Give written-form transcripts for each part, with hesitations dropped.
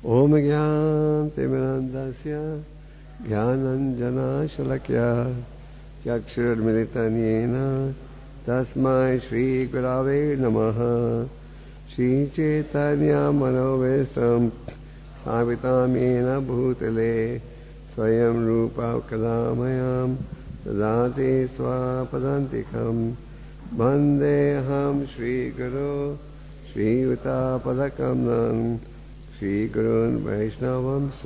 ओम ज्ञानतिमिरान्धस्य ज्ञानाञ्जनशलाकया चक्षुरुन्मिलितं येन तस्मै श्रीगुरवे नमः। श्रीचैतन्यमनोभीष्टं स्थापितं येन भूतले स्वयं रूपा कदा मह्यं ददाति स्वपदान्तिकं। वन्देऽहं श्रीगुरो श्रीयुतापदकमलं श्रीगुरून् वैष्णवंश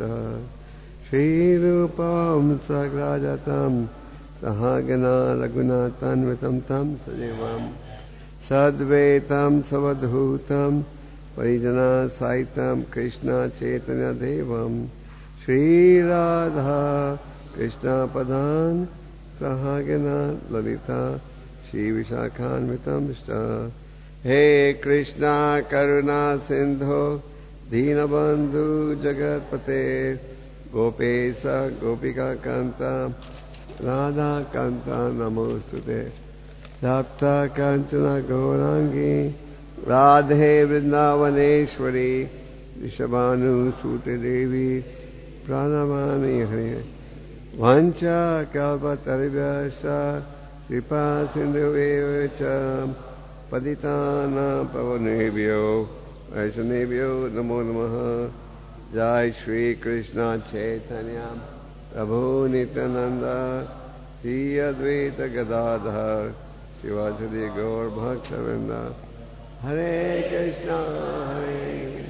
श्रीरूपं सग्राजतं सहगना रघुनाथान्वितं तं सजीवं सद्वैतं सवधूतं परिजनसहितं कृष्ण चैतन्यदेवं श्रीराधा कृष्णपदान् सहगना ललिता श्रीविशाखान्वितं च। हे कृष्णा करुणा सिंधो दीनबंधु जगतपते गोपेश गोपिका कांता राधा कांता नमोस्तुते। तप्त कांचना गौरांगी राधे वृंदावनेश्वरी वृषभानुसुते देवी प्रणमामि हरे। वाञ्छा कल्पतरुभ्यश्च कृपा सिन्धुभ्यः च पतितानां पावनेभ्यो वैष्णवेभ्यो नमो नमः। जय श्री कृष्ण चैतन्य प्रभु नित्यानंद श्री अद्वैत गदाधर शिवासदि गौर भक्तवृंद। हरे कृष्णा हरे।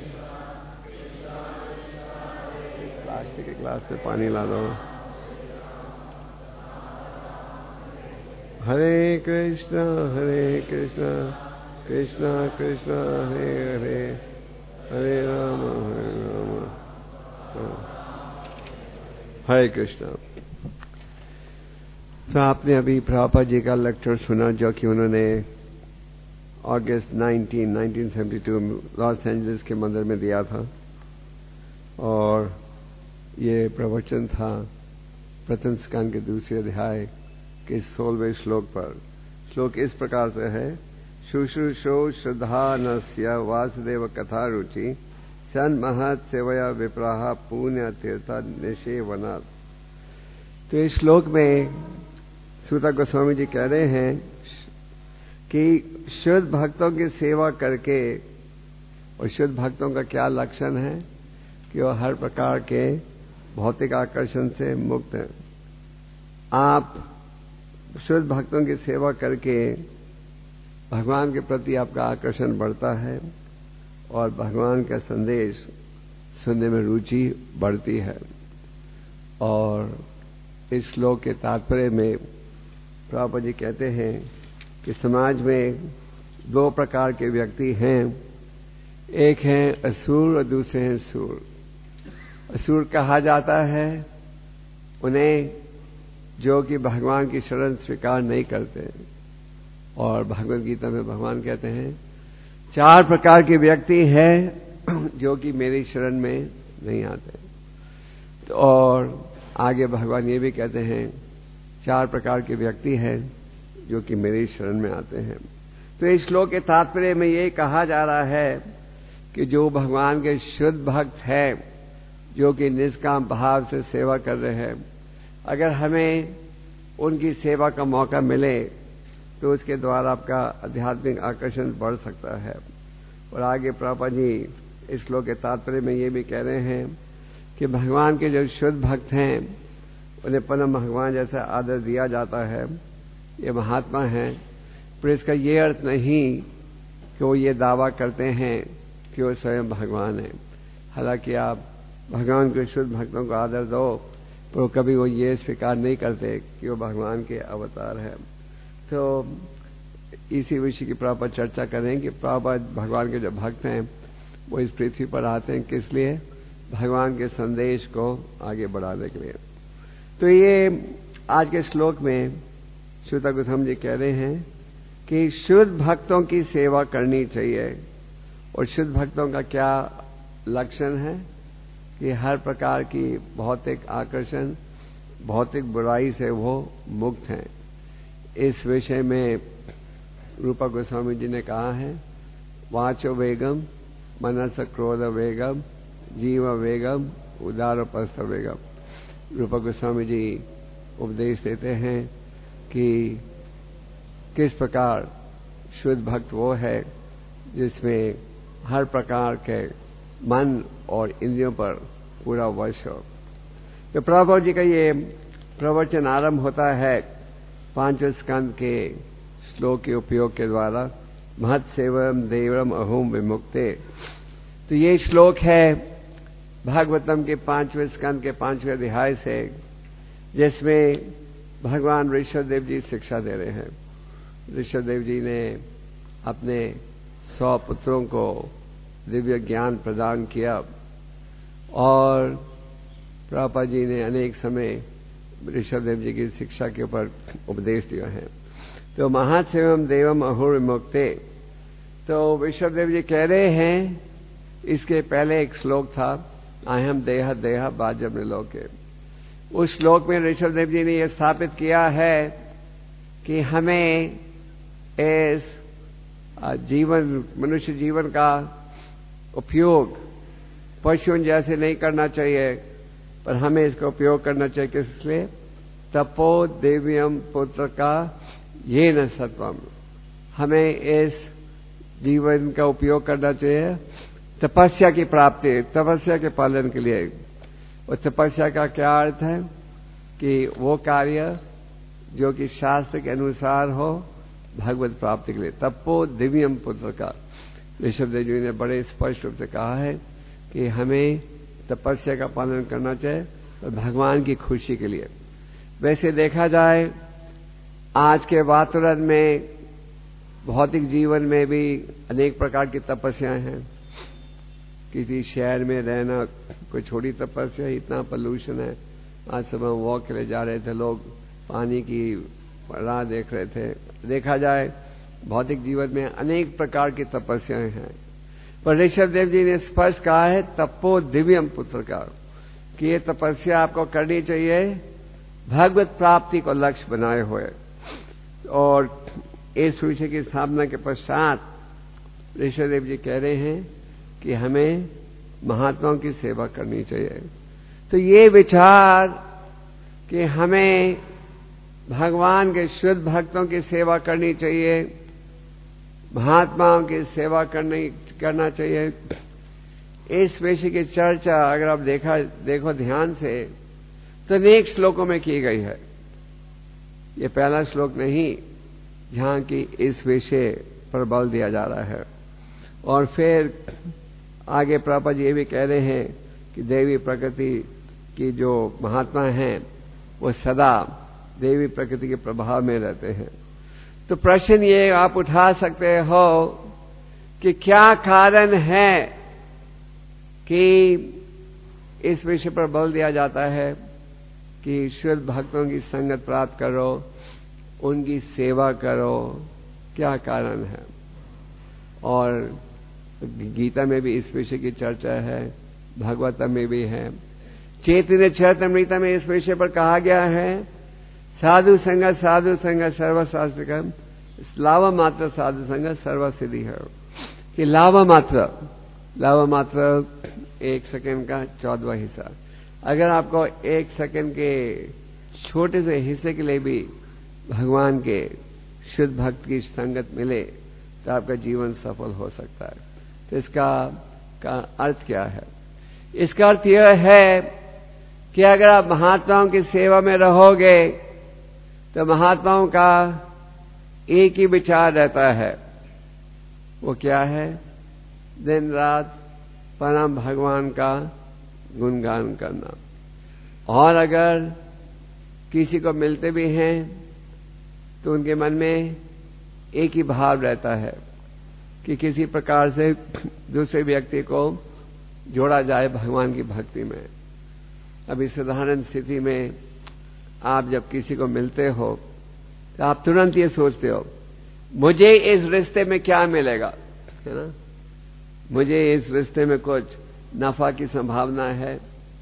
प्लास्टिक के ग्लास में पानी ला दो। हरे कृष्णा कृष्णा कृष्णा हरे हरे हरे राम हरे कृष्णा। तो आपने अभी प्रभुपाद जी का लेक्चर सुना जो कि उन्होंने अगस्त 1972 लॉस एंजलिस के मंदिर में दिया था। और ये प्रवचन था प्रथम स्कंद के दूसरे अध्याय के 16वें श्लोक पर। श्लोक इस प्रकार से है। शुश्रूषो श्रद्धानस्य वासुदेव कथा रुचि सन महत् सेवया विप्राह पुण्य तीर्थ निषेवनात्। तो इस श्लोक में सूत गोस्वामी जी कह रहे हैं कि शुद्ध भक्तों की सेवा करके, और शुद्ध भक्तों का क्या लक्षण है कि वो हर प्रकार के भौतिक आकर्षण से मुक्त हैं। आप शुद्ध भक्तों की सेवा करके भगवान के प्रति आपका आकर्षण बढ़ता है और भगवान का संदेश सुनने में रुचि बढ़ती है। और इस श्लोक के तात्पर्य में प्रभुपाद जी कहते हैं कि समाज में दो प्रकार के व्यक्ति हैं। एक हैं असुर और दूसरे हैं सूर। असुर कहा जाता है उन्हें जो कि भगवान की शरण स्वीकार नहीं करते। और भगवद गीता में भगवान कहते हैं 4 प्रकार के व्यक्ति हैं जो कि मेरी शरण में नहीं आते। तो और आगे भगवान ये भी कहते हैं 4 प्रकार के व्यक्ति हैं जो कि मेरी शरण में आते हैं। तो इस श्लोक के तात्पर्य में ये कहा जा रहा है कि जो भगवान के शुद्ध भक्त हैं, जो कि निष्काम भाव से सेवा कर रहे हैं, अगर हमें उनकी सेवा का मौका मिले तो उसके द्वारा आपका आध्यात्मिक आकर्षण बढ़ सकता है। और आगे प्रभुपाद जी इस श्लोक के तात्पर्य में ये भी कह रहे हैं कि भगवान के जो शुद्ध भक्त हैं उन्हें परम भगवान जैसा आदर दिया जाता है। ये महात्मा हैं, पर इसका ये अर्थ नहीं कि वो ये दावा करते हैं कि वो स्वयं भगवान है। हालांकि आप भगवान के शुद्ध भक्तों को आदर दो, पर कभी वो ये स्वीकार नहीं करते कि वो भगवान के अवतार है। तो इसी विषय की प्रभुपाद चर्चा करें कि प्रभुपाद भगवान के जो भक्त हैं वो इस पृथ्वी पर आते हैं किस लिए? भगवान के संदेश को आगे बढ़ाने के लिए। तो ये आज के श्लोक में सूत गोस्वामी जी कह रहे हैं कि शुद्ध भक्तों की सेवा करनी चाहिए। और शुद्ध भक्तों का क्या लक्षण है कि हर प्रकार की भौतिक आकर्षण, भौतिक बुराई से वो मुक्त हैं। इस विषय में रूपा गोस्वामी जी ने कहा है वाचो वेगम मनस क्रोध वेगम जीव वेगम उदारोपस्थ वेगम। रूप गोस्वामी जी उपदेश देते हैं कि किस प्रकार शुद्ध भक्त वो है जिसमें हर प्रकार के मन और इंद्रियों पर पूरा वश हो। तो प्रभु जी का ये प्रवचन आरंभ होता है 5वें स्कंद के श्लोक के उपयोग के द्वारा, महत सेवम देवम अहोम विमुक्ते। तो ये श्लोक है भागवतम के 5वें स्कंद के 5वें अध्याय से, जिसमें भगवान ऋषभदेव जी शिक्षा दे रहे हैं। ऋषभदेव जी ने अपने 100 पुत्रों को दिव्य ज्ञान प्रदान किया और प्रभुपाद जी ने अनेक समय ऋषभदेव जी की शिक्षा के ऊपर उपदेश दिया है। तो महासेवम देवम अहो विमुक्ते, तो ऋषभदेव जी कह रहे हैं, इसके पहले एक श्लोक था अहम देह देह बाजम लोके। उस श्लोक में ऋषभदेव जी ने यह स्थापित किया है कि हमें इस मनुष्य जीवन का उपयोग पशुओं जैसे नहीं करना चाहिए, पर हमें इसका उपयोग करना चाहिए। किस लिए? तपो देव्यम पुत्र का ये न सत्वम। हमें इस जीवन का उपयोग करना चाहिए तपस्या की प्राप्ति, तपस्या के पालन के लिए। और तपस्या का क्या अर्थ है? कि वो कार्य जो कि शास्त्र के अनुसार हो भगवत प्राप्ति के लिए। तपो दिव्यम पुत्र का, ऋषभदेव जी ने बड़े स्पष्ट रूप से कहा है कि हमें तपस्या का पालन करना चाहिए और भगवान की खुशी के लिए। वैसे देखा जाए आज के वातावरण में, भौतिक जीवन में भी अनेक प्रकार की तपस्याएं हैं। किसी शहर में रहना कोई छोटी तपस्या, इतना पोल्यूशन है। आज सुबह वॉक के लिए जा रहे थे, लोग पानी की राह देख रहे थे। देखा जाए भौतिक जीवन में अनेक प्रकार की तपस्याएं हैं, पर ऋषभदेव जी ने स्पष्ट कहा है तपो दिव्यम पुत्र का, कि ये तपस्या आपको करनी चाहिए भगवत प्राप्ति को लक्ष्य बनाए हुए। और इस विषय की स्थापना के पश्चात ऋषभदेव जी कह रहे हैं कि हमें महात्माओं की सेवा करनी चाहिए। तो ये विचार कि हमें भगवान के शुद्ध भक्तों की सेवा करनी चाहिए, महात्माओं की सेवा करना चाहिए, इस विषय की चर्चा अगर आप देखो ध्यान से तो अनेक श्लोकों में की गई है। ये पहला श्लोक नहीं जहां की इस विषय पर बल दिया जा रहा है। और फिर आगे प्रभुपाद जी ये भी कह रहे हैं कि देवी प्रकृति की जो महात्मा हैं वो सदा देवी प्रकृति के प्रभाव में रहते हैं। तो प्रश्न ये आप उठा सकते हो कि क्या कारण है कि इस विषय पर बल दिया जाता है कि शुद्ध भक्तों की संगत प्राप्त करो, उनकी सेवा करो, क्या कारण है? और गीता में भी इस विषय की चर्चा है, भागवतम में भी है, चैतन्य चरितामृत में इस विषय पर कहा गया है साधु संग सर्वशास्त्रकम लाभ मात्र साधु संग सर्वसिद्धि है। कि लाभ मात्र 1 सेकंड का 14वां हिस्सा। अगर आपको 1 सेकंड के छोटे से हिस्से के लिए भी भगवान के शुद्ध भक्त की संगत मिले तो आपका जीवन सफल हो सकता है। तो इसका अर्थ क्या है? इसका अर्थ यह है कि अगर आप महात्माओं की सेवा में रहोगे तो महात्माओं का एक ही विचार रहता है, वो क्या है? दिन रात परम भगवान का गुणगान करना। और अगर किसी को मिलते भी हैं तो उनके मन में एक ही भाव रहता है कि किसी प्रकार से दूसरे व्यक्ति को जोड़ा जाए भगवान की भक्ति में। अभी साधारण स्थिति में आप जब किसी को मिलते हो तो आप तुरंत ये सोचते हो मुझे इस रिश्ते में क्या मिलेगा, है ना? मुझे इस रिश्ते में कुछ नफा की संभावना है।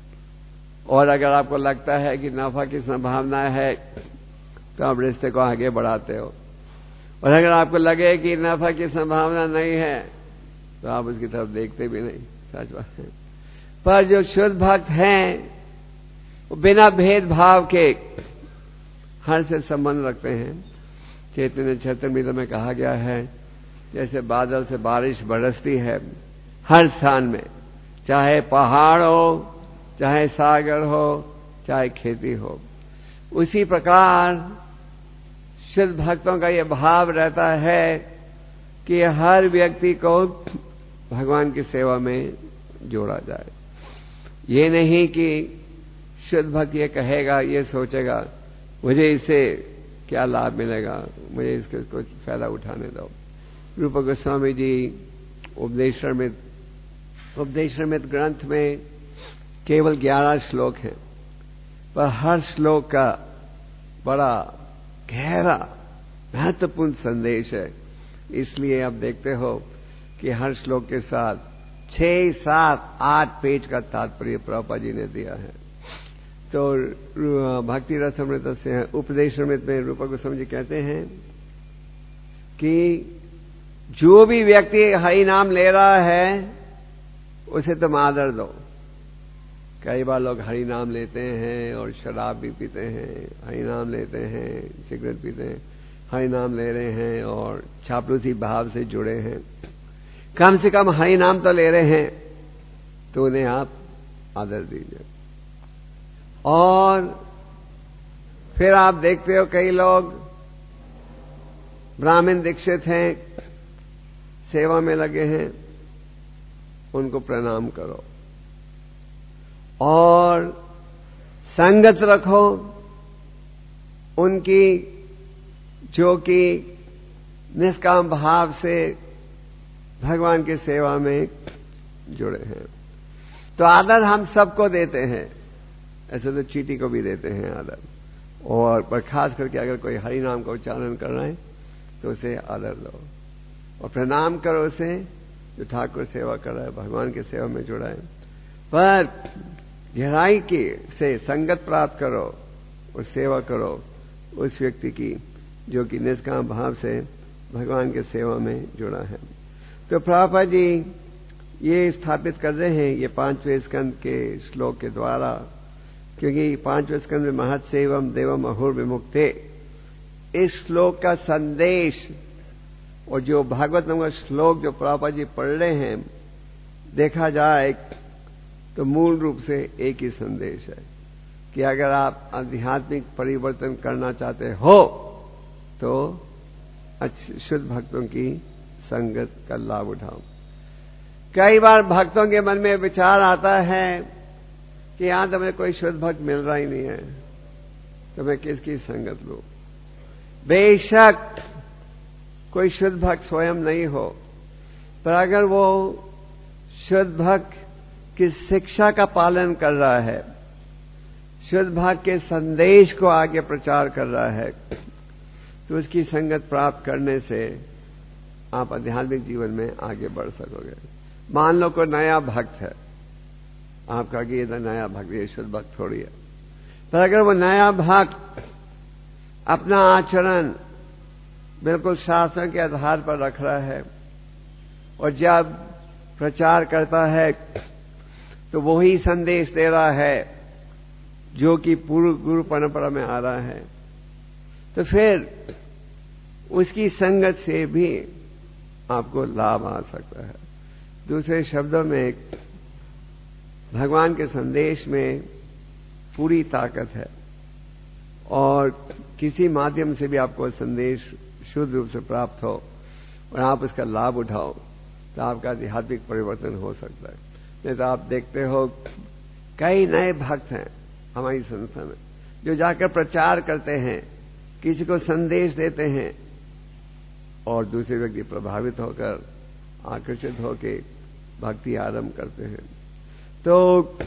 और अगर आपको लगता है कि नफा की संभावना है तो आप रिश्ते को आगे बढ़ाते हो, और अगर आपको लगे कि नफा की संभावना नहीं है तो आप उसकी तरफ देखते भी नहीं। सच बात है। पर जो शुद्ध भक्त हैं वो बिना भेदभाव के हर से संबंध रखते हैं। चैतन्य चैतन्य में कहा गया है, जैसे बादल से बारिश बरसती है हर स्थान में, चाहे पहाड़ हो, चाहे सागर हो, चाहे खेती हो, उसी प्रकार शुद्ध भक्तों का यह भाव रहता है कि हर व्यक्ति को भगवान की सेवा में जोड़ा जाए। ये नहीं कि शुद्ध भक्त ये कहेगा, ये सोचेगा मुझे इससे क्या लाभ मिलेगा, मुझे इसके कुछ फायदा उठाने दो। रूप गोस्वामी जी उपदेशामृत ग्रंथ में केवल 11 श्लोक हैं, पर हर श्लोक का बड़ा गहरा महत्वपूर्ण संदेश है। इसलिए आप देखते हो कि हर श्लोक के साथ 6, 7, 8 पेज का तात्पर्य प्रभुपाद जी ने दिया है। तो भक्ति रसामृत से उपदेशामृत में रूप गोस्वामी जी कहते हैं कि जो भी व्यक्ति हरि नाम ले रहा है उसे तुम आदर दो। कई बार लोग हरि नाम लेते हैं और शराब भी पीते हैं, हरि नाम लेते हैं, सिगरेट पीते हैं, हरि नाम ले रहे हैं और चापलूसी भाव से जुड़े हैं। कम से कम हरि नाम तो ले रहे हैं, तो उन्हें आप आदर दीजिए। और फिर आप देखते हो कई लोग ब्राह्मण दीक्षित हैं, सेवा में लगे हैं, उनको प्रणाम करो और संगत रखो उनकी जो कि निष्काम भाव से भगवान की सेवा में जुड़े हैं। तो आदर हम सबको देते हैं, ऐसे तो चींटी को भी देते हैं आदर, और पर खास करके अगर कोई हरि नाम का उच्चारण कर रहा है तो उसे आदर दो और प्रणाम करो उसे जो ठाकुर सेवा कर रहा है, भगवान की सेवा में जुड़ा है। पर गहराई की से संगत प्राप्त करो और सेवा करो उस व्यक्ति की जो कि निष्काम भाव से भगवान के सेवा में जुड़ा है। तो प्रभुपाद जी ये स्थापित कर रहे हैं ये 5वें स्कंद के श्लोक के द्वारा, क्योंकि 5वें स्कंद में महत्सेवम देवम अहुर विमुक्ते, इस श्लोक का संदेश और जो भागवत नाम का श्लोक जो प्रभुपाद जी पढ़ रहे हैं, देखा जाए तो मूल रूप से एक ही संदेश है कि अगर आप आध्यात्मिक परिवर्तन करना चाहते हो तो शुद्ध भक्तों की संगत का लाभ उठाओ। कई बार भक्तों के मन में विचार आता है कि यहां तो हमें कोई शुद्ध भक्त मिल रहा ही नहीं है, तो मैं किसकी संगत लूं। बेशक कोई शुद्ध भक्त स्वयं नहीं हो, पर अगर वो शुद्ध भक्त की शिक्षा का पालन कर रहा है, शुद्ध भक्त के संदेश को आगे प्रचार कर रहा है, तो उसकी संगत प्राप्त करने से आप आध्यात्मिक जीवन में आगे बढ़ सकोगे। मान लो कोई नया भक्त है, आप कहा कि ये तो नया भक्त, ये शुद्ध भक्त थोड़ी है, पर अगर वो नया भक्त अपना आचरण बिल्कुल शास्त्र के आधार पर रख रहा है और जब प्रचार करता है तो वही संदेश दे रहा है जो कि पूर्व गुरु परंपरा में आ रहा है, तो फिर उसकी संगत से भी आपको लाभ आ सकता है। दूसरे शब्दों में भगवान के संदेश में पूरी ताकत है और किसी माध्यम से भी आपको संदेश शुद्ध रूप से प्राप्त हो और आप इसका लाभ उठाओ तो आपका आध्यात्मिक परिवर्तन हो सकता है। नहीं तो आप देखते हो कई नए भक्त हैं हमारी संस्था में जो जाकर प्रचार करते हैं, किसी को संदेश देते हैं और दूसरे व्यक्ति प्रभावित होकर आकर्षित होकर भक्ति आरंभ करते हैं। तो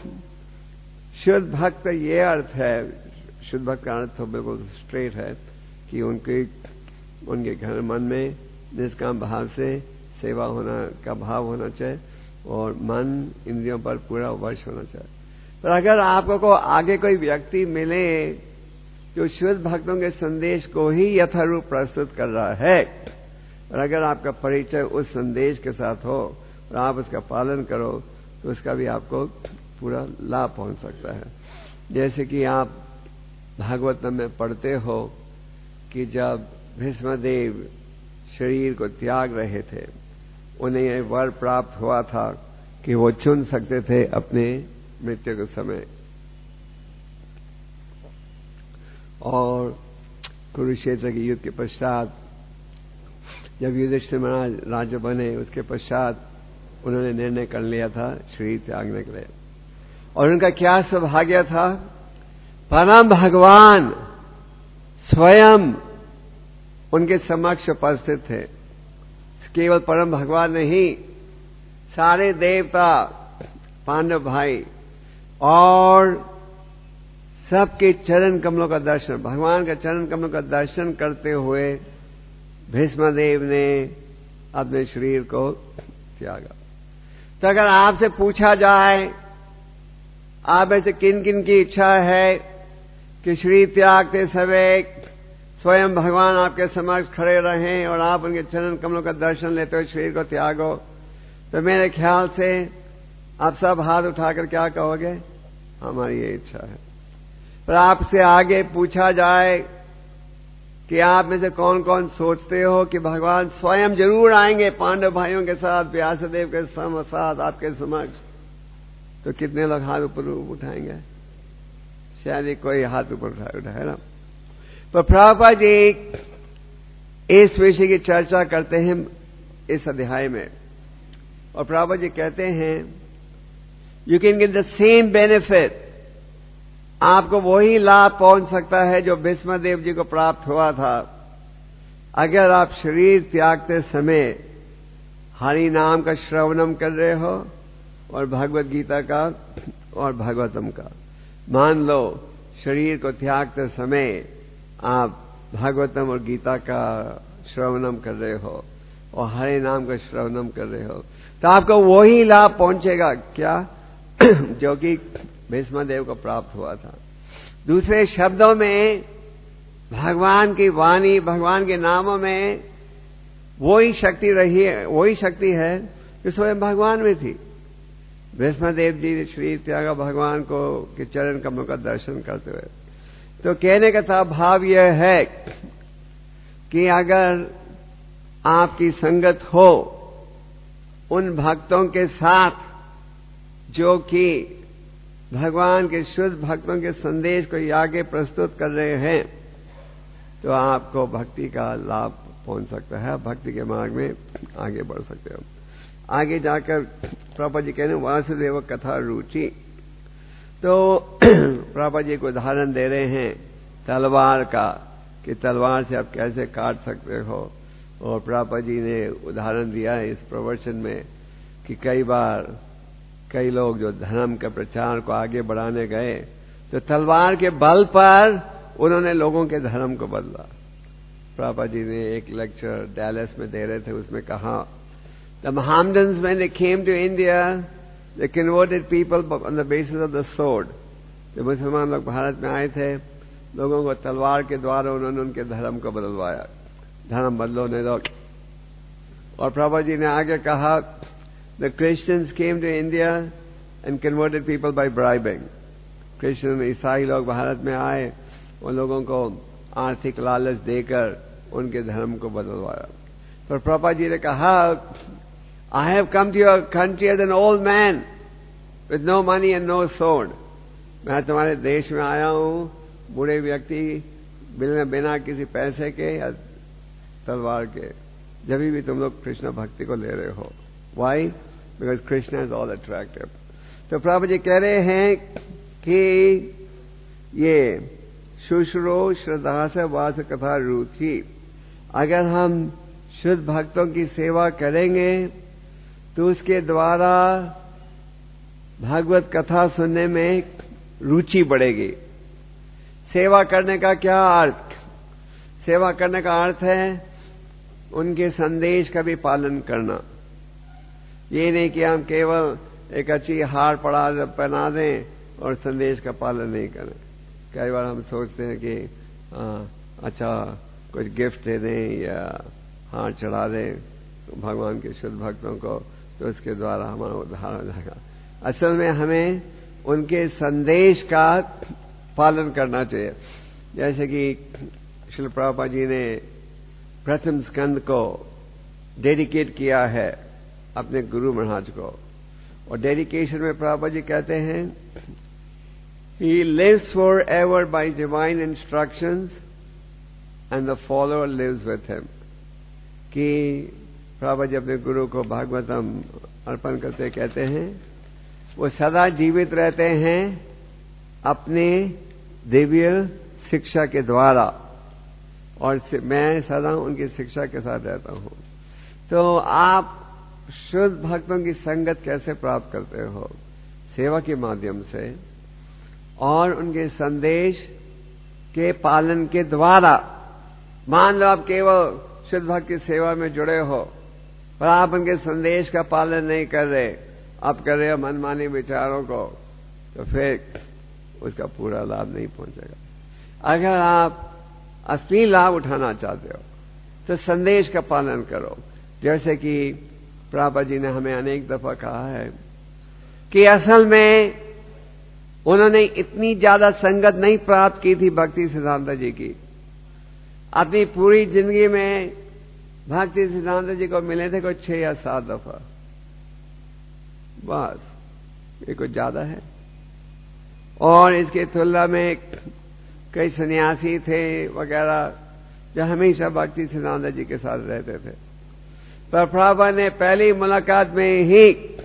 शुद्ध भक्त का ये अर्थ है, शुद्ध भक्त का अर्थ तो बिल्कुल स्ट्रेट है कि उनके घर मन में निष्काम भाव से सेवा होना का भाव होना चाहिए और मन इंद्रियों पर पूरा वश होना चाहिए। पर अगर आपको आगे कोई व्यक्ति मिले जो शुद्ध भक्तों के संदेश को ही यथारूप प्रस्तुत कर रहा है और अगर आपका परिचय उस संदेश के साथ हो और आप उसका पालन करो तो उसका भी आपको पूरा लाभ पहुंच सकता है। जैसे कि आप भागवतम में पढ़ते हो कि जब भीष्मदेव शरीर को त्याग रहे थे, उन्हें यह वर प्राप्त हुआ था कि वो चुन सकते थे अपने मृत्यु के समय। और कुरुक्षेत्र के युद्ध के पश्चात जब युधिष्ठिर महाराज राजा बने, उसके पश्चात उन्होंने निर्णय कर लिया था शरीर त्यागने के लिए। और उनका क्या सौभाग्य था, परम भगवान स्वयं उनके समक्ष उपस्थित थे। केवल परम भगवान नहीं, सारे देवता, पांडव भाई और सबके चरण कमलों का दर्शन, भगवान के चरण कमलों का दर्शन करते हुए भीष्मदेव ने अपने शरीर को त्यागा। तो अगर आपसे पूछा जाए आप में से किन किन की इच्छा है कि शरीर त्यागते समय स्वयं भगवान आपके समक्ष खड़े रहें और आप उनके चरण कमलों का दर्शन लेते हुए शरीर को त्यागो, तो मेरे ख्याल से आप सब हाथ उठाकर क्या कहोगे, हमारी ये इच्छा है। पर आपसे आगे पूछा जाए कि आप में से कौन कौन सोचते हो कि भगवान स्वयं जरूर आएंगे पांडव भाइयों के साथ, व्यासदेव के साथ आपके समक्ष, तो कितने लोग हाथ ऊपर उठाएंगे? शायद ही कोई हाथ ऊपर उठाए ना। पर प्रभुपाद जी इस विषय की चर्चा करते हैं इस अध्याय में, और प्रभुपाद जी कहते हैं you can get the same benefit, आपको वही लाभ पहुंच सकता है जो भीष्मदेव जी को प्राप्त हुआ था अगर आप शरीर त्यागते समय हरि नाम का श्रवणम कर रहे हो और भगवत गीता का और भागवतम का। मान लो शरीर को त्यागते समय आप भागवतम और गीता का श्रवणम कर रहे हो और हरे नाम का श्रवणम कर रहे हो, तो आपको वही लाभ पहुंचेगा क्या जो कि भीष्मदेव को प्राप्त हुआ था। दूसरे शब्दों में भगवान की वाणी, भगवान के नामों में वही शक्ति रही है, वही शक्ति है जो स्वयं भगवान में थी। भीष्मदेव जी ने शरीर त्यागा भगवान को के चरण कमलों का दर्शन करते हुए। तो कहने का था भाव यह है कि अगर आपकी संगत हो उन भक्तों के साथ जो कि भगवान के शुद्ध भक्तों के संदेश को आगे प्रस्तुत कर रहे हैं, तो आपको भक्ति का लाभ पहुंच सकता है, भक्ति के मार्ग में आगे बढ़ सकते हो। आगे जाकर प्रभुपाद जी कहने वासुदेव कथा रुचि, तो प्रभुपाद जी को उदाहरण दे रहे हैं तलवार का कि तलवार से आप कैसे काट सकते हो। और प्रभुपाद जी ने उदाहरण दिया है इस प्रवचन में कि कई बार कई लोग जो धर्म के प्रचार को आगे बढ़ाने गए तो तलवार के बल पर उन्होंने लोगों के धर्म को बदला। प्रभुपाद जी ने एक लेक्चर डैलस में दे रहे थे, उसमें कहा The Mohammedans, when they came to India, they converted people on the basis of the sword. जब मुसलमान लोग भारत में आए थे, लोगों को तलवार के द्वारा उन्होंने उनके धर्म को बदलवाया, धर्म बदलो नहीं दो। और प्रभुपाद जी ने आगे कहा The Christians came to India and converted people by bribing. Christian ईसाई लोग भारत में आए, उन लोगों को आर्थिक लालच देकर उनके धर्म को बदलवाया। पर प्रभुपाद जी ने कहा I have come to your country as an old man with no money and no sword. मैं तुम्हारे देश में आया हूँ बूढ़े व्यक्ति बिना किसी पैसे के या तलवार के, जब भी तुम लोग कृष्ण भक्ति को ले रहे हो। Why? Because Krishna is all attractive. तो प्रभु जी कह रहे हैं कि ये शुश्रो श्रद्धा से वास कथा रुचि, अगर हम शुद्ध भक्तों की सेवा करेंगे तो उसके द्वारा भागवत कथा सुनने में रुचि बढ़ेगी। सेवा करने का क्या अर्थ? सेवा करने का अर्थ है उनके संदेश का भी पालन करना। ये नहीं कि हम केवल एक अच्छी हार पहना दें और संदेश का पालन नहीं करें। कई बार हम सोचते हैं कि अच्छा कुछ गिफ्ट दे दें या हार चढ़ा दें भगवान के शुद्ध भक्तों को, तो उसके द्वारा हमारा उद्धार हो जाएगा। असल में हमें उनके संदेश का पालन करना चाहिए। जैसे कि श्रील प्रभुपाद जी ने प्रथम स्कंद को डेडिकेट किया है अपने गुरु महाराज को, और डेडिकेशन में प्रभुपाद जी कहते हैं, He lives forever by divine instructions and the follower lives with him। कि प्रभुपाद जी अपने गुरु को भागवतम अर्पण करते कहते हैं वो सदा जीवित रहते हैं अपने दिव्य शिक्षा के द्वारा, और मैं सदा उनकी शिक्षा के साथ रहता हूं। तो आप शुद्ध भक्तों की संगत कैसे प्राप्त करते हो? सेवा के माध्यम से और उनके संदेश के पालन के द्वारा। मान लो आप केवल शुद्ध भक्त की सेवा में जुड़े हो पर आप उनके संदेश का पालन नहीं कर रहे, आप कर रहे हो मनमानी विचारों को, तो फिर उसका पूरा लाभ नहीं पहुंचेगा। अगर आप असली लाभ उठाना चाहते हो तो संदेश का पालन करो। जैसे कि प्रभुपाद जी ने हमें अनेक दफा कहा है कि असल में उन्होंने इतनी ज्यादा संगत नहीं प्राप्त की थी भक्ति सिद्धांत जी की। अपनी पूरी जिंदगी में भक्ति सिद्धांत जी को मिले थे कोई 6 या 7 दफा, बस, ये कुछ ज्यादा है। और इसके तुलना में कई सन्यासी थे वगैरह जो हमेशा भक्ति सिद्धांत जी के साथ रहते थे, पर प्रभुपाद ने पहली मुलाकात में ही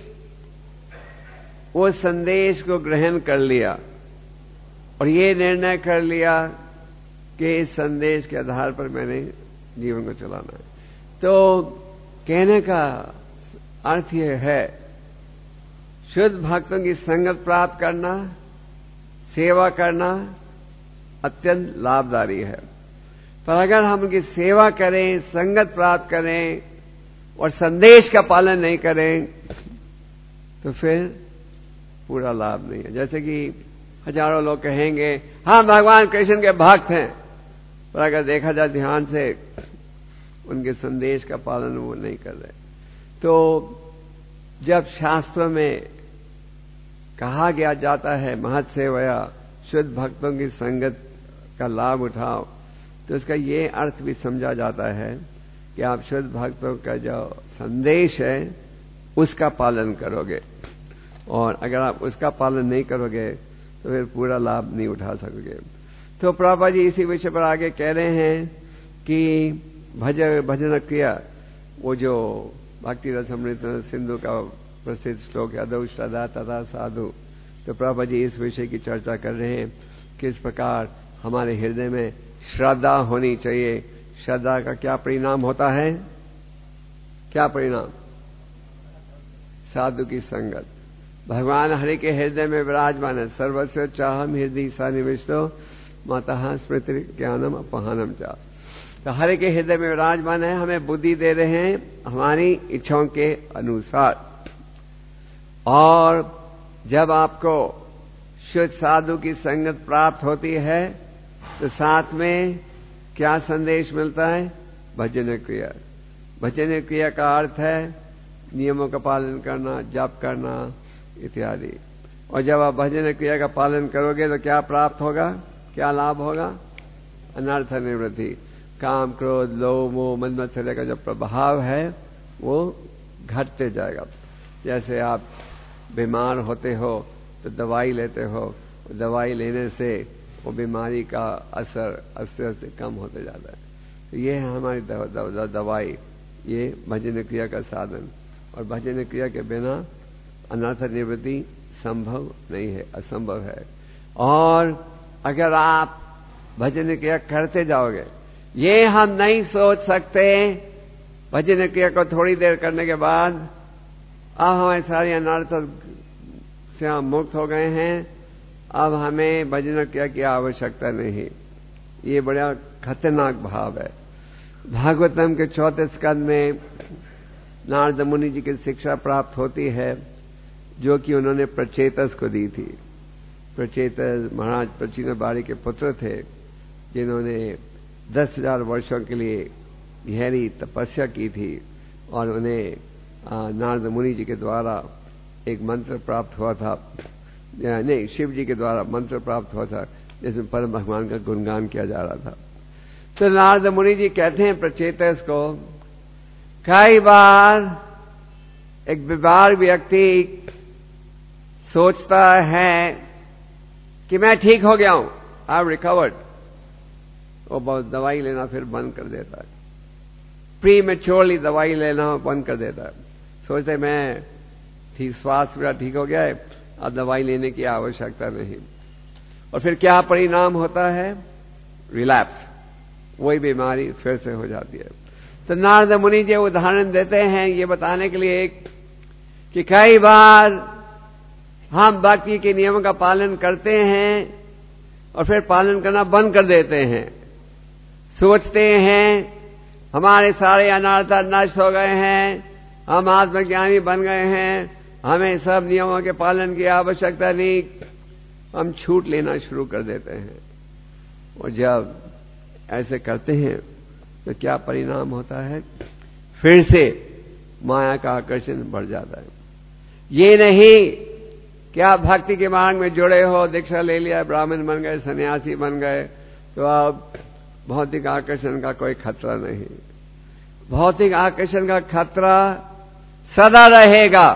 वो संदेश को ग्रहण कर लिया और ये निर्णय कर लिया कि इस संदेश के आधार पर मैंने जीवन को चलाना है। तो कहने का अर्थ यह है, शुद्ध भक्तों की संगत प्राप्त करना, सेवा करना अत्यंत लाभदायी है। पर अगर हम उनकी सेवा करें, संगत प्राप्त करें और संदेश का पालन नहीं करें तो फिर पूरा लाभ नहीं है। जैसे कि हजारों लोग कहेंगे हाँ भगवान कृष्ण के भक्त हैं, पर अगर देखा जाए ध्यान से उनके संदेश का पालन वो नहीं कर रहे। तो जब शास्त्र में कहा गया जाता है महत् सेवया, शुद्ध भक्तों की संगत का लाभ उठाओ, तो इसका ये अर्थ भी समझा जाता है कि आप शुद्ध भक्तों का जो संदेश है उसका पालन करोगे, और अगर आप उसका पालन नहीं करोगे तो फिर पूरा लाभ नहीं उठा सकोगे। तो प्रभुपाद जी इसी विषय पर आगे कह रहे हैं कि भजन क्रिया, वो जो भक्ति रसामृत सिंधु का प्रसिद्ध श्लोक है, अदौ श्रद्धा तथा साधु। तो प्रभुपाद जी इस विषय की चर्चा कर रहे हैं किस प्रकार हमारे हृदय में श्रद्धा होनी चाहिए। श्रद्धा का क्या परिणाम होता है? क्या परिणाम? साधु की संगत। भगवान हरि के हृदय में विराजमान है। सर्वस्व चाहम हृदय सा निविष्टो माता स्मृति ज्ञानम अपहानम चा। तो हरि के हृदय में विराजमान है, हमें बुद्धि दे रहे हैं हमारी इच्छाओं के अनुसार। और जब आपको शुद्ध साधु की संगत प्राप्त होती है तो साथ में क्या संदेश मिलता है? भजन क्रिया। भजन क्रिया का अर्थ है नियमों का पालन करना, जप करना इत्यादि। और जब आप भजन क्रिया का पालन करोगे तो क्या प्राप्त होगा? क्या लाभ होगा? अनर्थ निवृत्ति। काम, क्रोध, लोभ, मोह, मद मत्सर्य का जो प्रभाव है वो घटते जाएगा। जैसे आप बीमार होते हो तो दवाई लेते हो, दवाई लेने से वो बीमारी का असर आस्ते आस्ते कम होते जाता है। तो ये है हमारी दवाई, ये भजन क्रिया का साधन। और भजन क्रिया के बिना अनर्थ निवृत्ति संभव नहीं है, असंभव है। और अगर आप भजन क्रिया करते जाओगे, ये हम नहीं सोच सकते भजन क्रिया को थोड़ी देर करने के बाद अब हमारे सारे अनर्थ से हम मुक्त हो गए हैं, अब हमें भजन क्रिया की आवश्यकता नहीं। ये बड़ा खतरनाक भाव है। भागवतम के 4 स्कंद में नारद मुनि जी की शिक्षा प्राप्त होती है जो कि उन्होंने प्रचेतस को दी थी। प्रचेतस महाराज प्राचीन बाड़ी के पुत्र थे जिन्होंने 10,000 वर्षों के लिए गहरी तपस्या की थी, और उन्हें नारद मुनि जी के द्वारा एक मंत्र प्राप्त हुआ था। नहीं, शिव जी के द्वारा मंत्र प्राप्त हुआ था, जिसमें परम भगवान का गुणगान किया जा रहा था। तो नारद मुनि जी कहते हैं प्रचेतस को, कई बार एक बीमार व्यक्ति सोचता है कि मैं ठीक हो गया हूं, आई हैव रिकवर्ड, वो बहुत दवाई लेना फिर बंद कर देता है, प्रीमेच्योरली दवाई लेना बंद कर देता है, सोचते मैं ठीक, स्वास्थ्य मेरा ठीक हो गया है, अब दवाई लेने की आवश्यकता नहीं। और फिर क्या परिणाम होता है? रिलैप्स, वही बीमारी फिर से हो जाती है। तो नारद मुनि जी उदाहरण देते हैं ये बताने के लिए कि कई बार हम भक्ति के नियमों का पालन करते हैं और फिर पालन करना बंद कर देते हैं, सोचते हैं हमारे सारे अनर्थ नष्ट हो गए हैं, हम आत्मज्ञानी बन गए हैं, हमें सब नियमों के पालन की आवश्यकता नहीं, हम छूट लेना शुरू कर देते हैं। और जब ऐसे करते हैं तो क्या परिणाम होता है? फिर से माया का आकर्षण बढ़ जाता है। ये नहीं कि आप भक्ति के मार्ग में जुड़े हो, दीक्षा ले लिया, ब्राह्मण बन गए, सन्यासी बन गए, तो आप भौतिक आकर्षण का कोई खतरा नहीं। भौतिक आकर्षण का खतरा सदा रहेगा,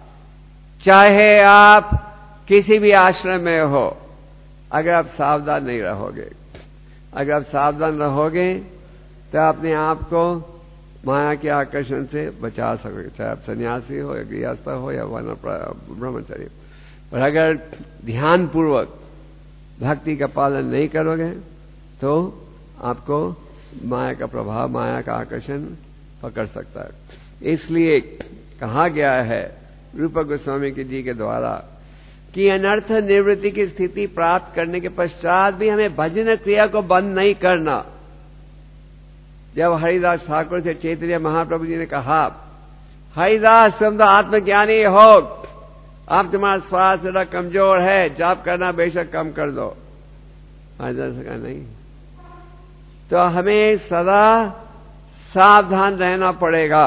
चाहे आप किसी भी आश्रम में हो, अगर आप सावधान नहीं रहोगे। अगर आप सावधान रहोगे तो अपने आप को माया के आकर्षण से बचा सकोगे, चाहे आप सन्यासी हो या गृहस्थ हो या ब्रह्मचारी। और अगर ध्यानपूर्वक भक्ति का पालन नहीं करोगे तो आपको माया का प्रभाव, माया का आकर्षण पकड़ सकता है। इसलिए कहा गया है रूप गोस्वामी जी के द्वारा कि अनर्थ निवृत्ति की स्थिति प्राप्त करने के पश्चात भी हमें भजन क्रिया को बंद नहीं करना। जब हरिदास ठाकुर से चैतन्य महाप्रभु जी ने कहा, हरिदास तुम तो आत्मज्ञानी हो, अब तुम्हारा स्वास्थ्य थोड़ा कमजोर है, जाप करना बेशक कम कर दो। हरिदास ने कहा नहीं, तो हमें सदा सावधान रहना पड़ेगा,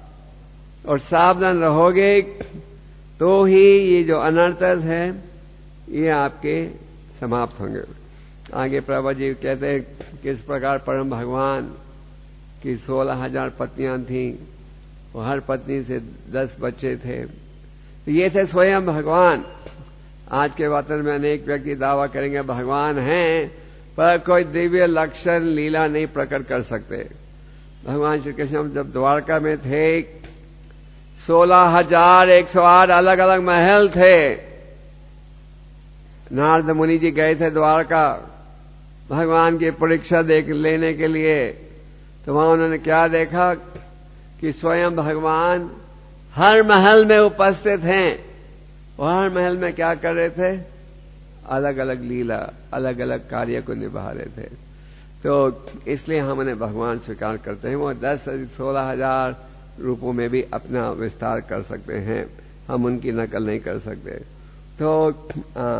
और सावधान रहोगे तो ही ये जो अनर्थ है ये आपके समाप्त होंगे। आगे प्रभु जी कहते हैं किस प्रकार परम भगवान की 16,000 पत्नियां थीं, और हर पत्नी से 10 बच्चे थे। तो ये थे स्वयं भगवान। आज के वतन में अनेक व्यक्ति दावा करेंगे भगवान हैं, पर कोई दिव्य लक्षण लीला नहीं प्रकट कर सकते। भगवान श्री कृष्ण जब द्वारका में थे, 16,108 अलग अलग महल थे। नारद मुनि जी गए थे द्वारका भगवान की परीक्षा देख लेने के लिए, तो वहां उन्होंने क्या देखा कि स्वयं भगवान हर महल में उपस्थित हैं, और हर महल में क्या कर रहे थे? अलग अलग लीला, अलग अलग कार्य को निभा रहे थे। तो इसलिए हम उन्हें भगवान स्वीकार करते हैं। वो 10-16,000 रूपों में भी अपना विस्तार कर सकते हैं, हम उनकी नकल नहीं कर सकते। तो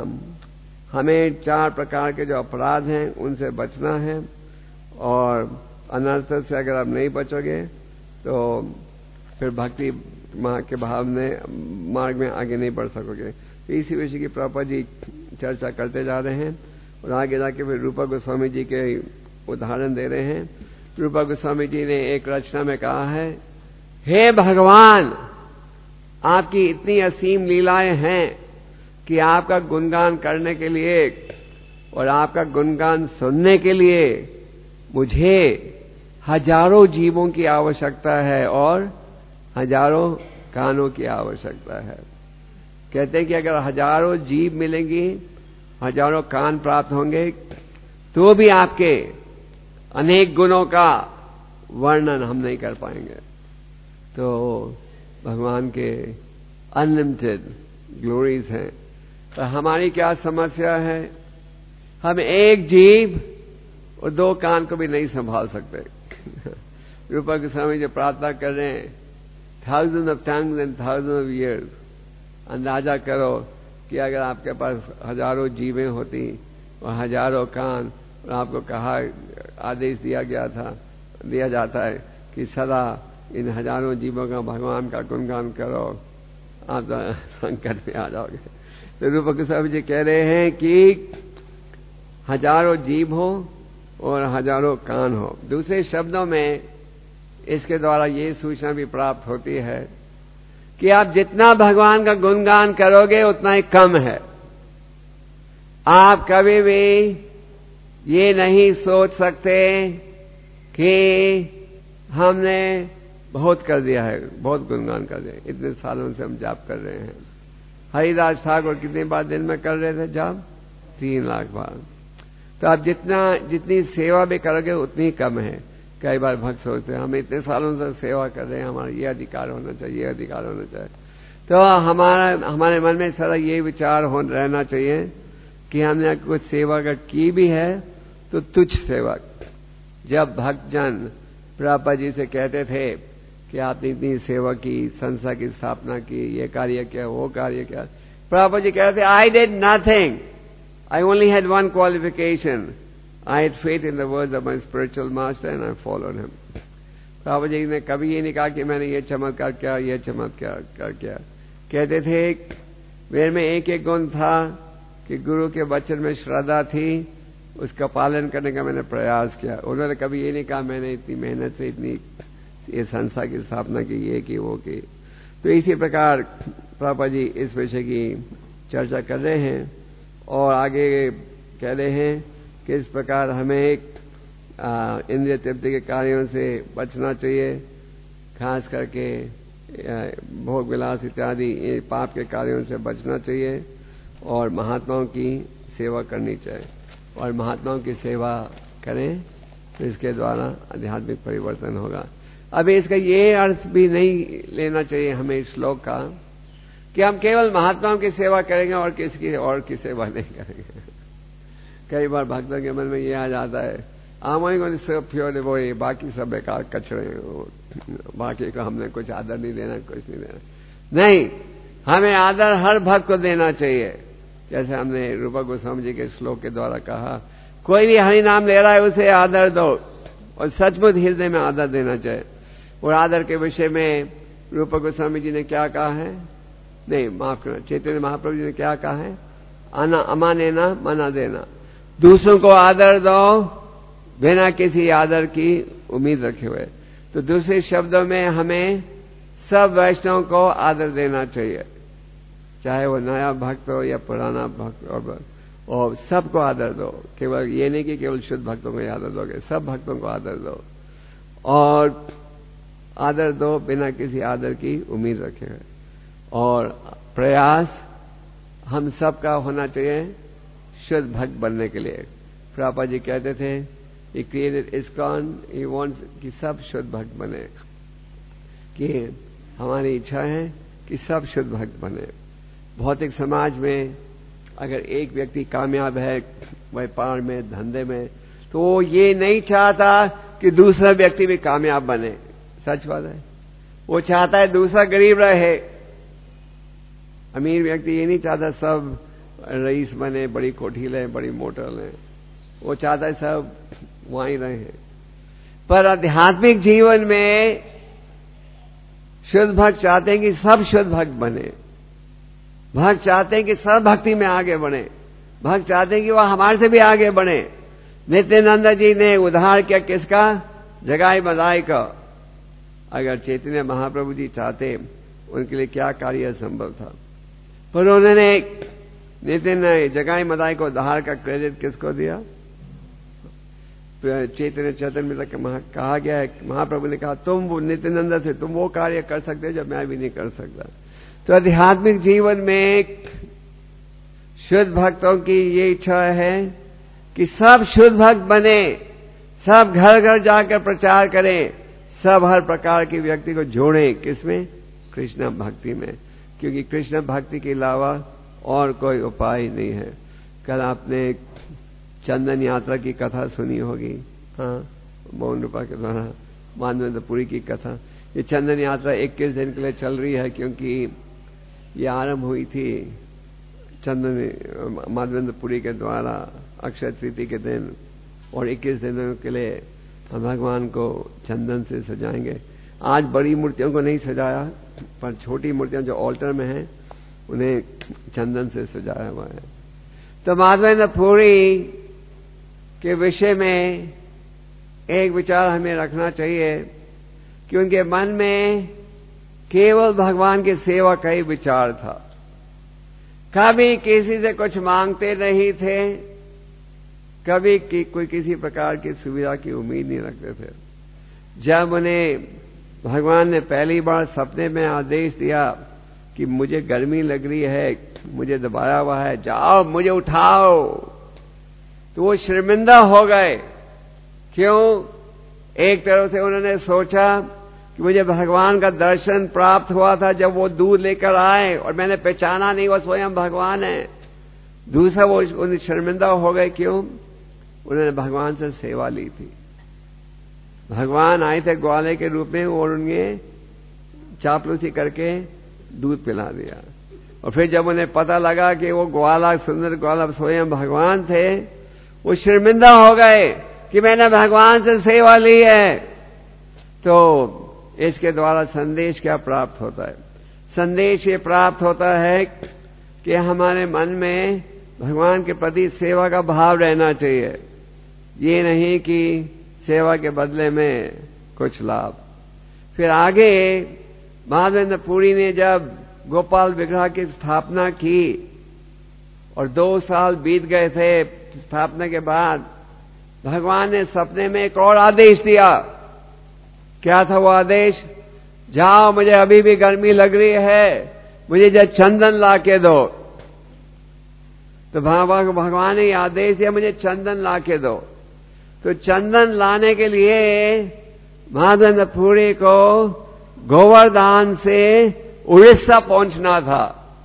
हमें 4 प्रकार के जो अपराध हैं उनसे बचना है, और अनर्थ से अगर आप नहीं बचोगे तो फिर भक्ति के भाव में मार्ग में आगे नहीं बढ़ सकोगे। तो इसी विषय की प्रभुपाद जी चर्चा करते जा रहे हैं, और आगे जाके फिर रूप गोस्वामी जी के उदाहरण दे रहे हैं। रूप गोस्वामी जी ने एक रचना में कहा है, हे भगवान, आपकी इतनी असीम लीलाएं हैं कि आपका गुणगान करने के लिए और आपका गुणगान सुनने के लिए मुझे हजारों जीवों की आवश्यकता है और हजारों कानों की आवश्यकता है। कहते हैं कि अगर हजारों जीव मिलेंगी, हजारों कान प्राप्त होंगे, तो भी आपके अनेक गुणों का वर्णन हम नहीं कर पाएंगे। तो भगवान के अनलिमिटेड ग्लोरीज हैं। तो हमारी क्या समस्या है? हम एक जीव और 2 कान को भी नहीं संभाल सकते। रूपा गोस्वामी जो प्रार्थना कर रहे हैं, 1000 of tongues and 1000 of ears, अंदाजा करो कि अगर आपके पास हजारों जीवें होती और हजारों कान, और आपको कहा, आदेश दिया जाता है कि सदा इन हजारों जीवों का भगवान का गुणगान करो, आप तो संकट में आ जाओगे। तो रूप गोस्वामी जी कह रहे हैं कि हजारों जीभ हो और हजारों कान हो। दूसरे शब्दों में इसके द्वारा ये सूचना भी प्राप्त होती है कि आप जितना भगवान का गुणगान करोगे उतना ही कम है। आप कभी भी ये नहीं सोच सकते कि हमने बहुत कर दिया है, बहुत गुणगान कर दिया, इतने सालों से हम जाप कर रहे हैं। हरिदास ठाकुर कितनी बार दिन में कर रहे थे जाप? 3 लाख बार। तो आप जितनी सेवा भी करोगे उतनी कम है। कई बार भक्त सोचते हैं हम इतने सालों से सेवा कर रहे हैं, हमारा ये अधिकार होना चाहिए, ये अधिकार होना चाहिए। तो हमारे मन में सदा ये विचार रहना चाहिए कि हमने कुछ सेवा की भी है तो तुच्छ सेवा। जब भक्तजन प्रभुपाद जी से कहते थे कि आपने इतनी सेवा की, संस्था की स्थापना की, ये कार्य किया, वो कार्य किया, प्रभुपाद जी कहते थे I did nothing, I only had one qualification. I had faith in the words of my spiritual master and I followed him. Prabhupada ji ने कभी ये नहीं कहा कि मैंने ये चमत्कार किया, ये चमत्कार किया। कहते थे मेरे में एक गुण था कि गुरु के वचन में श्रद्धा थी, उसका पालन करने का मैंने प्रयास किया। उन्होंने कभी ये नहीं कहा मैंने इतनी मेहनत से इतनी ये संस्था की स्थापना की, ये की, वो की। तो इसी प्रकार प्रभुपाद जी इस विषय की चर्चा कर रहे हैं और आगे कह रहे हैं कि इस प्रकार हमें इंद्रिय तृप्ति के कार्यों से बचना चाहिए, खास करके भोग विलास इत्यादि पाप के कार्यों से बचना चाहिए और महात्माओं की सेवा करनी चाहिए। और महात्माओं की सेवा करें तो इसके द्वारा आध्यात्मिक परिवर्तन होगा। अभी इसका ये अर्थ भी नहीं लेना चाहिए हमें इस श्लोक का कि हम केवल महात्माओं की सेवा करेंगे और किसी और की सेवा नहीं करेंगे। कई बार भक्तों के मन में ये आ जाता है वो बाकी सब बेकार कचरे, बाकी को हमने कुछ आदर नहीं देना, कुछ नहीं देना। नहीं, हमें आदर हर भक्त को देना चाहिए। जैसे हमने रूप गोस्वामी जी के श्लोक के द्वारा कहा, कोई भी हरि नाम ले रहा है उसे आदर दो और सचमुच हृदय में आदर देना चाहिए। और आदर के विषय में रूप गोस्वामी जी ने क्या कहा है? नहीं, माफ करना, चैतन्य महाप्रभु जी ने क्या कहा है? अमाने ना मना देना। दूसरों को आदर दो बिना किसी आदर की उम्मीद रखे हुए। तो दूसरे शब्दों में हमें सब वैष्णव को आदर देना चाहिए, चाहे वो नया भक्त हो या पुराना भक्त हो, और सबको आदर दो। केवल ये नहीं कि केवल शुद्ध भक्तों को आदर दोगे, सब भक्तों को आदर दो और आदर दो बिना किसी आदर की उम्मीद रखे हुए। और प्रयास हम सबका होना चाहिए शुद्ध भक्त बनने के लिए। प्रभुपाद जी कहते थे he created ISKCON, he wants कि सब शुद्ध भक्त बने, कि हमारी इच्छा है कि सब शुद्ध भक्त बने। भौतिक समाज में अगर एक व्यक्ति कामयाब है व्यापार में, धंधे में, तो वो ये नहीं चाहता कि दूसरा व्यक्ति भी कामयाब बने। सच बात है, वो चाहता है दूसरा गरीब रहे। अमीर व्यक्ति ये नहीं चाहता सब रईस बने, बड़ी कोठी लें, बड़ी मोटर लें, वो चाहता है सब वहीं रहे। पर आध्यात्मिक जीवन में शुद्ध भक्त चाहते हैं कि सब शुद्ध भक्त बने। भक्त चाहते हैं कि सब भक्ति में आगे बढ़े। भक्त चाहते हैं कि वह हमारे से भी आगे बढ़े। नित्यानंद जी ने उद्धार किया किसका? जगाई बधाई का। अगर चैतन्य महाप्रभु जी चाहते उनके लिए क्या कार्य संभव था, पर उन्होंने नित्यानंद जगाई मदाई को उद्धार का क्रेडिट किसको दिया? चैतन्य चैतन्य में कहा गया है, महाप्रभु ने कहा तुम नित्यानंद से तुम वो कार्य कर सकते हो जब मैं भी नहीं कर सकता। तो आध्यात्मिक जीवन में शुद्ध भक्तों की ये इच्छा है कि सब शुद्ध भक्त बने, सब घर घर जाकर प्रचार करें, सब हर प्रकार की व्यक्ति को जोड़ें। किसमें? कृष्ण भक्ति में, क्योंकि कृष्ण भक्ति के अलावा और कोई उपाय नहीं है। कल आपने चंदन यात्रा की कथा सुनी होगी, हाँ, मोहन रूपा के द्वारा माधवेंद्रपुरी की कथा। ये चंदन यात्रा 21 दिन के लिए चल रही है, क्योंकि ये आरंभ हुई थी चंदन माधवेंद्रपुरी के द्वारा अक्षय तृतीया के दिन, और 21 दिनों के लिए हम भगवान को चंदन से सजाएंगे। आज बड़ी मूर्तियों को नहीं सजाया, पर छोटी मूर्तियां जो ऑल्टर में हैं उन्हें चंदन से सजाया हुआ है। तो माधवेंद्र पुरी के विषय में एक विचार हमें रखना चाहिए कि उनके मन में केवल भगवान की सेवा का ही विचार था। कभी किसी से कुछ मांगते नहीं थे, कभी कोई किसी प्रकार की सुविधा की उम्मीद नहीं रखते थे। जब उन्हें भगवान ने पहली बार सपने में आदेश दिया कि मुझे गर्मी लग रही है, मुझे दबाया हुआ है, जाओ मुझे उठाओ, तो वो शर्मिंदा हो गए। क्यों? एक तरफ से उन्होंने सोचा कि मुझे भगवान का दर्शन प्राप्त हुआ था जब वो दूध लेकर आए और मैंने पहचाना नहीं वो स्वयं भगवान है। दूसरा, वो उन्हें शर्मिंदा हो गए। क्यों? उन्होंने भगवान से सेवा ली थी। भगवान आए थे ग्वाले के रूप में और उन्हें चापलूसी करके दूध पिला दिया। और फिर जब उन्हें पता लगा कि वो ग्वाला, सुंदर ग्वाला स्वयं भगवान थे, वो शर्मिंदा हो गए कि मैंने भगवान से सेवा ली है। तो इसके द्वारा संदेश क्या प्राप्त होता है? संदेश ये प्राप्त होता है कि हमारे मन में भगवान के प्रति सेवा का भाव रहना चाहिए। ये नहीं कि सेवा के बदले में कुछ लाभ। फिर आगे माधवेंद्र पुरी ने जब गोपाल विग्रह की स्थापना की और 2 साल बीत गए थे स्थापना के बाद, भगवान ने सपने में एक और आदेश दिया। क्या था वो आदेश? जाओ, मुझे अभी भी गर्मी लग रही है, मुझे जब चंदन ला के दो। तो भगवान ने आदेश दिया, मुझे चंदन ला के दो। तो चंदन लाने के लिए माधवेंद्र पुरी को गोवर्धन से उड़ीसा पहुंचना था।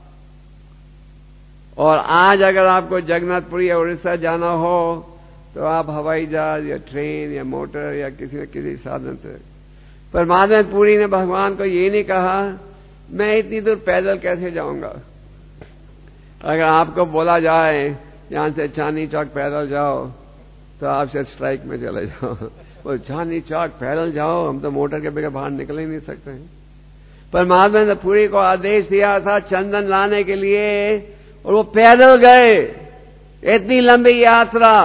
और आज अगर आपको जगन्नाथपुरी या उड़ीसा जाना हो तो आप हवाई जहाज या ट्रेन या मोटर या किसी न किसी साधन से। पर माधवेंद्र पुरी ने भगवान को ये नहीं कहा मैं इतनी दूर पैदल कैसे जाऊंगा। अगर आपको बोला जाए यहां से चांदनी चौक पैदल जाओ तो आपसे स्ट्राइक में चले जाओ। वो चांदनी चौक पैदल जाओ, हम तो मोटर के बगैर बाहर निकल ही नहीं सकते हैं। पर माधवेंद्र पुरी को आदेश दिया था चंदन लाने के लिए और वो पैदल गए। इतनी लंबी यात्रा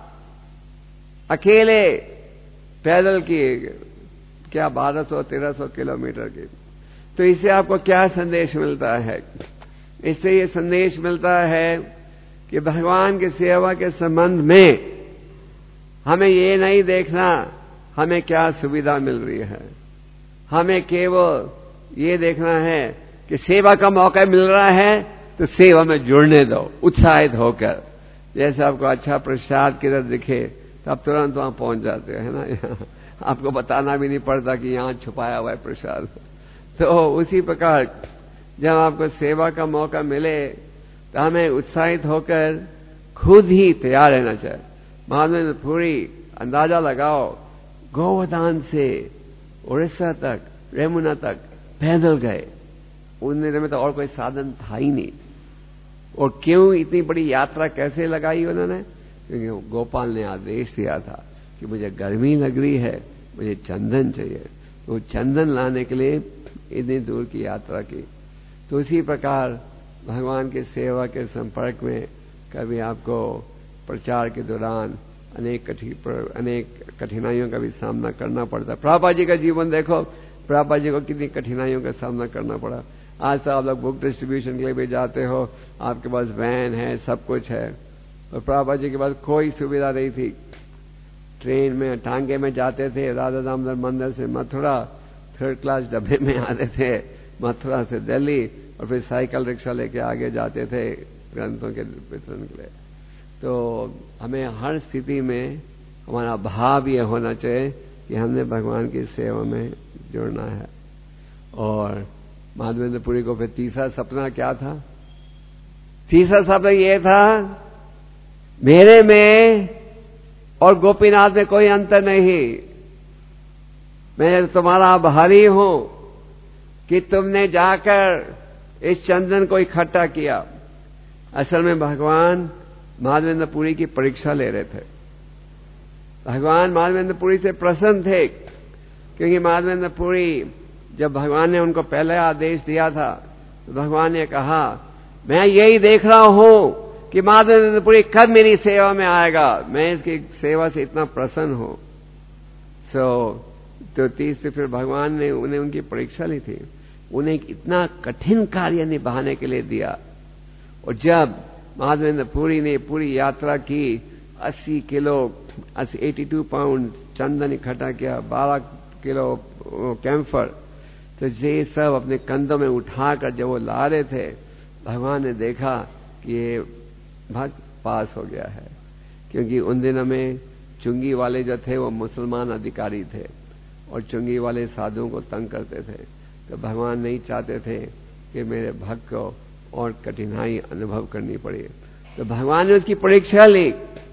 अकेले पैदल की, क्या 1200-1300 किलोमीटर की। तो इससे आपको क्या संदेश मिलता है? इससे ये संदेश मिलता है कि भगवान की सेवा के संबंध में हमें ये नहीं देखना हमें क्या सुविधा मिल रही है, हमें केवल ये देखना है कि सेवा का मौका मिल रहा है तो सेवा में जुड़ने दो उत्साहित होकर। जैसे आपको अच्छा प्रसाद किधर दिखे तो आप तुरंत वहां पहुंच जाते हो, है ना। आपको बताना भी नहीं पड़ता कि यहां छुपाया हुआ है प्रसाद। तो उसी प्रकार जब आपको सेवा का मौका मिले तो हमें उत्साहित होकर खुद ही तैयार रहना चाहिए। माधवेंद्र पुरी अंदाजा लगाओ, गोवर्धन से उड़ीसा तक, रेमुना तक पैदल गए। उन दिनों में तो और कोई साधन था ही नहीं। और क्यों इतनी बड़ी यात्रा कैसे लगाई उन्होंने? क्योंकि गोपाल ने आदेश दिया था कि मुझे गर्मी लग रही है, मुझे चंदन चाहिए। तो चंदन लाने के लिए इतनी दूर की यात्रा की। तो उसी प्रकार भगवान की सेवा के संपर्क में कभी आपको प्रचार के दौरान अनेक कठिनाइयों का भी सामना करना पड़ता है। प्रभुपाद जी का जीवन देखो, प्रभुपाद जी को कितनी कठिनाइयों का सामना करना पड़ा। आज तो आप लोग बुक डिस्ट्रीब्यूशन के लिए भी जाते हो, आपके पास वैन है, सब कुछ है। और प्रभुपाद जी के पास कोई सुविधा नहीं थी। ट्रेन में टांगे में जाते थे राधा दामोदर मंदिर से मथुरा, 3rd क्लास डब्बे में आते थे मथुरा से दिल्ली, और फिर साइकिल रिक्शा लेके आगे जाते थे ग्रंथों के वितरण के लिए। तो हमें हर स्थिति में हमारा भाव ये होना चाहिए कि हमने भगवान की सेवा में जुड़ना है। और माधवेंद्र पुरी को फिर तीसरा सपना क्या था? तीसरा सपना ये था, मेरे में और गोपीनाथ में कोई अंतर नहीं। मैं तुम्हारा आभारी हूं कि तुमने जाकर इस चंदन को इकट्ठा किया। असल में भगवान माधवेंद्र पुरी की परीक्षा ले रहे थे। भगवान माधवेंद्र पुरी से प्रसन्न थे क्योंकि माधवेंद्र पुरी, जब भगवान ने उनको पहले आदेश दिया था तो भगवान ने कहा मैं यही देख रहा हूं कि माधवेंद्रपुरी कब मेरी सेवा में आएगा, मैं इसकी सेवा से इतना प्रसन्न हूं। तो तीसरे फिर भगवान ने उन्हें उनकी परीक्षा ली थी, उन्हें इतना कठिन कार्य निभाने के लिए दिया। और जब माधवेंद्रपुरी ने पूरी यात्रा की, 80 किलो 82 पाउंड चंदन इकट्ठा किया, 12 किलो कैम्फर, तो ये सब अपने कंधों में उठाकर जब वो ला रहे थे, भगवान ने देखा कि ये भक्त पास हो गया है। क्योंकि उन दिनों में चुंगी वाले जो थे वो मुसलमान अधिकारी थे और चुंगी वाले साधुओं को तंग करते थे। तो भगवान नहीं चाहते थे कि मेरे भक्त को और कठिनाई अनुभव करनी पड़े। तो भगवान ने उसकी परीक्षा ली।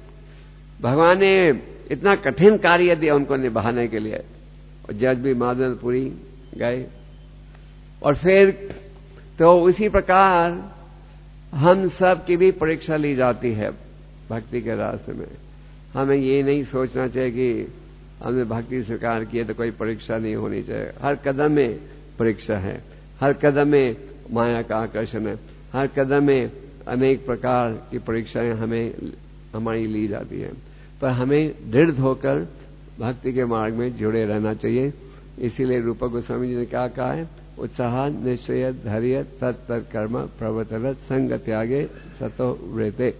भगवान ने इतना कठिन कार्य दिया उनको निभाने के लिए। और जज भी माधवेंद्रपुरी गए। और फिर तो उसी प्रकार हम सब की भी परीक्षा ली जाती है भक्ति के रास्ते में। हमें ये नहीं सोचना चाहिए कि हमने भक्ति स्वीकार की है तो कोई परीक्षा नहीं होनी चाहिए। हर कदम में परीक्षा है, हर कदम में माया का आकर्षण है, हर कदम में अनेक प्रकार की परीक्षाएं हमारी ली जाती है। पर हमें दृढ़ होकर भक्ति के मार्ग में जुड़े रहना चाहिए। इसीलिए रूप गोस्वामी जी ने क्या कहा है, उत्साह निश्चय धैर्य तत्तर कर्म प्रवर्तन संग त्यागे सतो व्रते।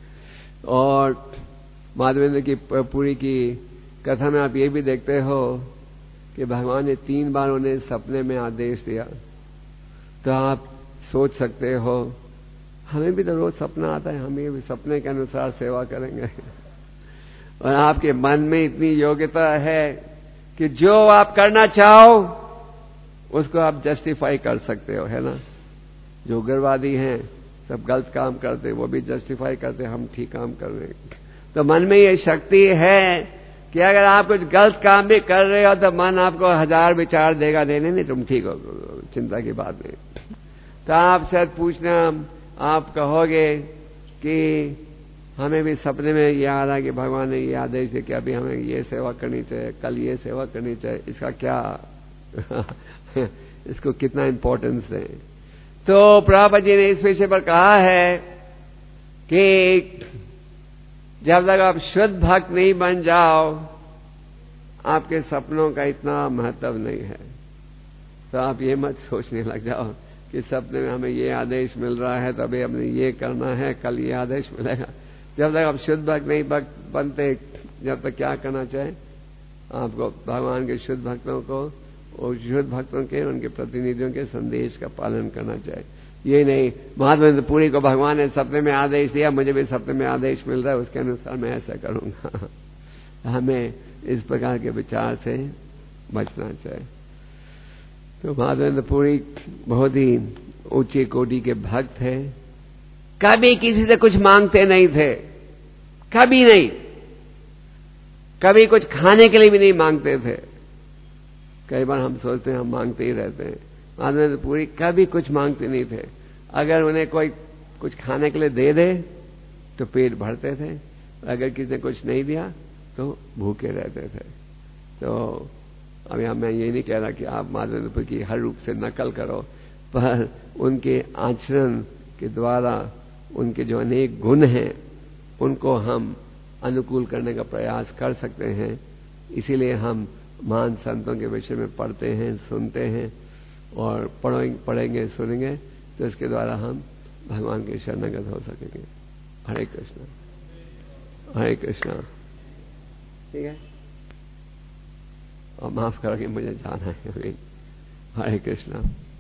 और माधवेंद्र की पूरी की कथा में आप ये भी देखते हो कि भगवान ने 3 बार उन्हें सपने में आदेश दिया। तो आप सोच सकते हो हमें भी तो रोज सपना आता है, हम ये भी सपने के अनुसार सेवा करेंगे। और आपके मन में इतनी योग्यता है कि जो आप करना चाहो उसको आप जस्टिफाई कर सकते हो, है ना। जो उग्रवादी हैं सब गलत काम करते, वो भी जस्टिफाई करते हम ठीक काम कर रहे हैं। तो मन में ये शक्ति है कि अगर आप कुछ गलत काम भी कर रहे हो तो मन आपको 1000 विचार देगा, नहीं तुम ठीक हो, चिंता की बात नहीं। तो आप शायद पूछना, आप कहोगे कि हमें भी सपने में ये आ रहा है कि भगवान ने ये आदेश दिया कि अभी हमें ये सेवा करनी चाहिए, कल ये सेवा करनी चाहिए, इसका क्या इसको कितना इंपॉर्टेंस दें। तो प्रभुपाद जी ने इस विषय पर कहा है कि जब तक आप शुद्ध भक्त नहीं बन जाओ आपके सपनों का इतना महत्व नहीं है। तो आप ये मत सोचने लग जाओ कि सपने में हमें ये आदेश मिल रहा है तो अभी हमने ये करना है, कल ये आदेश मिलेगा। जब तक आप शुद्ध भक्त नहीं बनते, जब तक क्या करना चाहिए आपको, भगवान के शुद्ध भक्तों को और शुद्ध भक्तों के उनके प्रतिनिधियों के संदेश का पालन करना चाहिए। ये नहीं माधवेंद्रपुरी को भगवान ने सपने में आदेश दिया, मुझे भी सपने में आदेश मिल रहा है, उसके अनुसार मैं ऐसा करूंगा। हमें इस प्रकार के विचार से बचना चाहिए। तो माधवेंद्रपुरी बहुत ही ऊंची कोटि के भक्त हैं। कभी किसी से कुछ मांगते नहीं थे, कभी नहीं, कभी कुछ खाने के लिए भी नहीं मांगते थे। कई बार हम सोचते हैं हम मांगते ही रहते हैं। माधवेंद्रपुरी कभी कुछ मांगते नहीं थे। अगर उन्हें कोई कुछ खाने के लिए दे दे तो पेट भरते थे, अगर किसी ने कुछ नहीं दिया तो भूखे रहते थे। तो अभी मैं ये नहीं कह रहा कि आप माधवेंद्रपुरी की हर रूप से नकल करो, पर उनके आचरण के द्वारा उनके जो अनेक गुण हैं उनको हम अनुकूल करने का प्रयास कर सकते हैं। इसीलिए हम महान संतों के विषय में पढ़ते हैं, सुनते हैं और पढ़ेंगे सुनेंगे, तो इसके द्वारा हम भगवान के शरणागत हो सकेंगे। हरे कृष्णा, हरे कृष्णा। ठीक है, और माफ करोगे मुझे जाना है अभी। हरे कृष्णा।